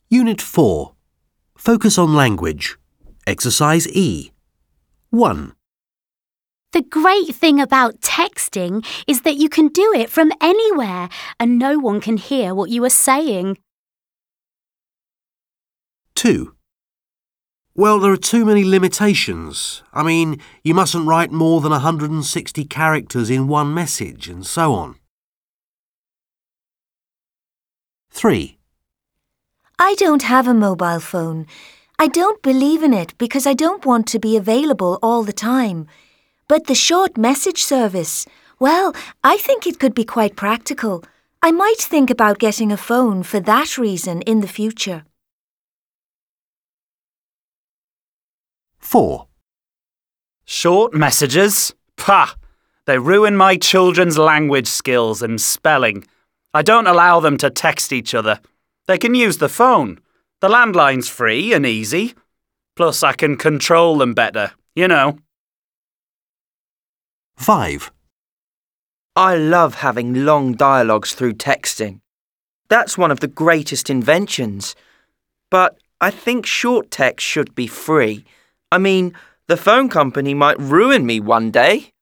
Unit 4. Focus on language. Exercise E. 1. The great thing about texting is that you can do it from anywhere and no one can hear what you are saying. 2. Well, there are too many limitations. I mean, you mustn't write more than 160 characters in one message and so on. 3. I don't have a mobile phone. I don't believe in it because I don't want to be available all the time. But the short message service, well, I think it could be quite practical. I might think about getting a phone for that reason in the future. 4. Short messages? Pah! They ruin my children's language skills and spelling. I don't allow them to text each other. They can use the phone. The landline's free and easy. Plus, I can control them better, you know. 5. I love having long dialogues through texting. That's one of the greatest inventions. But I think short text should be free. I mean, the phone company might ruin me one day.